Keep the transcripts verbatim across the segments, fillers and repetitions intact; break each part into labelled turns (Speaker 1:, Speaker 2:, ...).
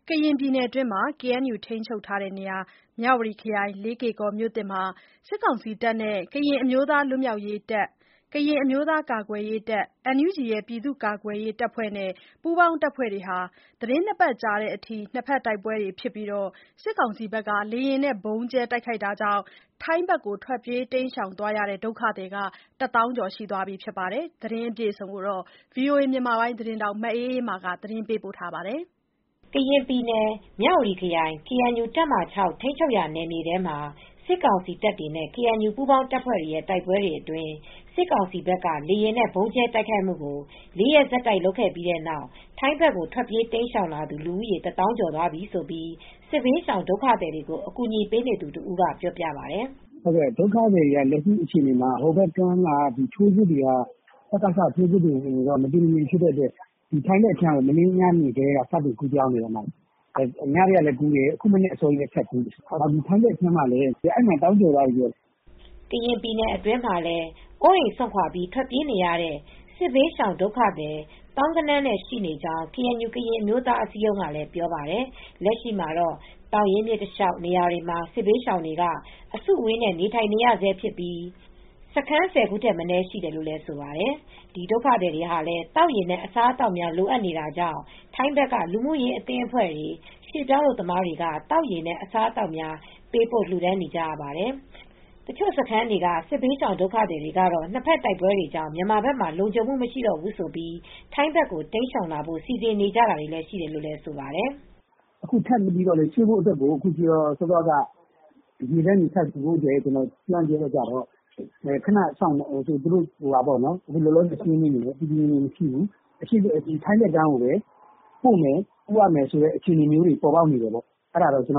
Speaker 1: ကရင်ပြည်နယ်အတွင်း ကေအန်ယူ ထိန်းချုပ်ထားတဲ့နေရာ မြဝတီခရိုင် လေးကေ့ကော်မြို့သစ်မှာ စစ်ကောင်စီတပ်နဲ့ ကရင်အမျိုးသားလွတ်မြောက်ရေးတပ်၊ ကရင်အမျိုးသားကာကွယ်ရေးတပ်၊ အန်ယူဂျီ ပြည်သူ့ကာကွယ်ရေးတပ်ဖွဲ့နဲ့ ပူးပေါင်းတပ်ဖွဲ့တွေ သီတင်းနှစ်ပတ်ကြာတဲ့အထိ နှစ်ဘက်တိုက်ပွဲတွေဖြစ်ပြီး စစ်ကောင်စီက လေယာဉ်နဲ့ ဗုံးကြဲတိုက်ခိုက်တာကြောင့် ထိုင်းဘက်ကို ထွက်ပြေးတိမ်းရှောင်သွားတဲ့ ဒုက္ခသည် တသောင်းကျော်ရှိသွားပြီဖြစ်ပါတယ်။ ဒီသတင်းကို ဗွီအိုအေသတင်းထောက် မအေးအေးမာက သတင်းပေးပို့ထားပါတယ်။
Speaker 2: ကရင်ပြည်နယ် မြဝတီခရိုင် ကေအန်ယူ တပ်မဟာ ၆ ထိန်းချုပ်ရာနယ်မြေထဲမှာ စစ်ကောင်စီတပ်တွေနဲ့ ကေအန်ယူ ပူးပေါင်းတပ်ဖွဲ့တွေရဲ့ တိုက်ပွဲတွေအတွင်း စစ်ကောင်စီဘက်က လေယာဉ်နဲ့ ဗုံးကြဲတိုက်ခိုက်မှုကို လေးရက်ဆက်တိုက်လုပ်ခဲ့ပြီးတဲ့နောက် ထိုင်းဘက်ကို ထွက်ပြေးတိမ်းရှောင်လာသူ လူဦးရေ တသောင်းကျော်သွားပြီလို့ စစ်ဘေးရှောင်ဒုက္ခသည်တွေကို အကူညီပေးနေသူတဦးကပြောပြပါတယ်။
Speaker 3: "ဒုက္ခသည်တွေက လက်ရှိအခြေအနေမှာ ဟိုဘက်ကမ်းမှာ ထိုးစစ်တွေက စကစ ထိုးစစ်တွေ မတည်မငြိမ်ဖြစ်တဲ့အတွက် ထိုင်းဘက်ခြမ်းကို မနေ့ညနေကတည်းက စတင်ကူးပြောင်းနေတယ်။ ညကလည်းကူးတယ်။ အခုမနက်အစောကြီးလည်း ထပ်ကူးတယ်။ ထိုင်းဘက်ခြမ်းမှာလည်း အဲဒီမှာ သောင်းကျော်သွားပြီပြောတယ်။
Speaker 2: " ကရင်ပြည်နယ်အတွင်းမှာလည်း အိုးအိမ်စွန့်ခွါထွက်ပြေးနေရတဲ့ စစ်ဘေးရှောင်ဒုက္ခသည် သောင်းဂဏန်းနဲ့ရှိနေကြောင်း ကေအန်ယူ ကရင်အမျိုးသားအစည်းအရုံးကလည်းပြောပါတယ်။ လက်ရှိမှာတော့ သောင်ရင်းမြစ်တလျှောက်နေရာတွေမှာ စစ်ဘေးရှောင်တွေက အစုအဝေးနဲ့ နေထိုင်နေရဆဲဖြစ်ပြီး စခန်း ဆယ်ခုထက်မနည်းရှိတယ်လို့ဆိုပါတယ်။ ဒီဒုက္ခသည်တွေဟာလည်း သောက်ရေနဲ့ အစားအသောက်များလိုအပ်နေတာကြောင့် ထိုင်းဘက်က လူမှုရေးအသင်းအဖွဲ့တွေ ရွှေ့ပြောင်းအလုပ်သမားတွေက သောက်ရေနဲ့ အစားအသောက်များ ပေးပို့လှူဒါန်းနေကြရပါတယ်။ တချို့စခန်းတွေက စစ်ဘေးရှောင်ဒုက္ခသည်တွေကတော့ နှစ်ဘက်တိုက်ပွဲတွေကြောင့် မြန်မာဘက်မှာ လုံခြုံမှုမရှိတော့ဘူးဆိုပြီး ထိုင်းဘက်ကို တိမ်းရှောင်လာဖို့ စီစဉ်နေကြတာတွေလည်းရှိတယ်လို့ဆိုပါတယ်
Speaker 3: ။ "အခုထပ်ပြီးရွှေ့ဖို့အတွက်ကို စောစောက ရေတပ်ကနေ ထပ်ကူဖို့အတွက် လှမ်းပြောတော့ ခဏစောင့်တော့ သူတို့အခုလောလောဆယ်စာရင်းနေတယ်။ တည်တည်ငြိမ်ငြိမ်မရှိဘူး။ ထိုင်းဘက်ကမ်းကိုပဲ ပို့မယ်ဆိုတဲ့အခြေအနေမျိုးတွေပေါ်ပေါက်နေတယ်။ အဲဒါတော့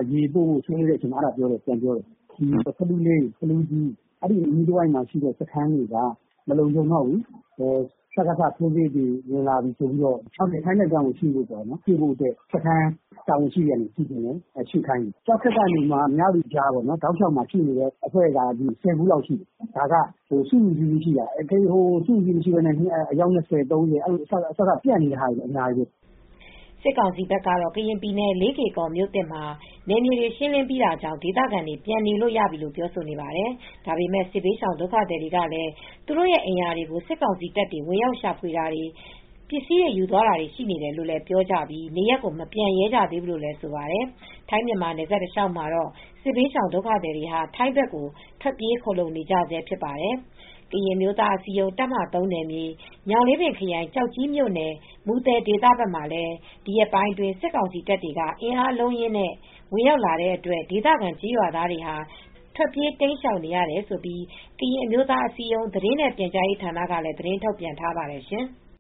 Speaker 3: ရေပို့ဖို့ဆွေးနွေးတဲ့အချိန်မှာပြန်ပြောတယ်။ ဖလူးလေး ဖလူးကြီးအဲဒီအနီးတဝိုက်မှာရှိတဲ့စခန်းတွေက မလုံခြုံတော့ဘူး။ စကစထိုးစစ်တွေဝင်လာပြီဆိုပြီးတော့ ထိုင်းဘက်ကမ်းကိုရွှေ့ဖို့အတွက် စခန်းတာဝန်ရှိသူတွေက စီစဉ်တယ်။ ရွှေ့ခိုင်းတယ်။ ကျောက်ခက်ကနေ မြဝတီကြားတောက်လျှောက်မှာရှိနေတဲ့အဖွဲ့က ဆယ်ခုလောက်ရှိတယ်။ ဒါကစုစုစည်းစည်းရှိတာ။ စုစုစည်းမရှိဘဲနဲ့ အယောက် ၂၀ သုံးဆ ပြန့်နေတာတွေအများကြီးပဲ။
Speaker 2: " စစ်ကောင်စီဘက်ကတော့ ကရင်ပြည်နယ် လေးကေ့ကော်မြို့သစ်မှာ နယ်မြေတွေရှင်းလင်းပြီးတာကြောင့် ဒေသခံတွေ ပြန်နေလို့ရပြီလို့ပြောဆိုနေပါတယ်။ ဒါပေမဲ့ စစ်ဘေးရှောင်ဒုက္ခသည်တွေကလည်း သူတို့ရဲ့အိမ်ယာတွေကို စစ်ကောင်စီတပ်တွေ ဝင်ရောက်ရှာဖွေတာတွေ၊ ပစ္စည်းတွေယူသွားတာတွေရှိနေတယ်လို့ပြောကြပြီး နေရပ်ကိုမပြန်ရဲကြသေးဘူးလို့ဆိုပါတယ်။ ထိုင်းမြန်မာနယ်စပ်တလျှောက်မှာတော့ စစ်ဘေးရှောင်ဒုက္ခသည်တွေဟာ ထိုင်းဘက်ကို ထွက်ပြေးခိုလှုံနေကြဆဲဖြစ်ပါတယ်။ ကရင်အမျိုးသားအစည်းအရုံး တပ်မဟာ သုံး နယ်မြေ ညောင်လေးပင်ခရိုင် ကျောက်ကြီးမြို့နယ် မူသယ်ဒေသဘက်မှာလည်း ဒီရက်ပိုင်းအတွင်း စစ်ကောင်စီတပ်တွေက အင်အားအလုံးအရင်းနဲ့ ဝင်ရောက်လာတဲ့အတွက် ဒေသခံကျေးရွာသားတွေဟာ ထွက်ပြေးတိမ်းရှောင်နေရတယ်လို့ ကရင်အမျိုးသားအစည်းအရုံး သတင်းနဲ့ပြန်ကြားရေးဌာနကလည်း သတင်းထုတ်ပြန်ထားပါတယ်ရှင်။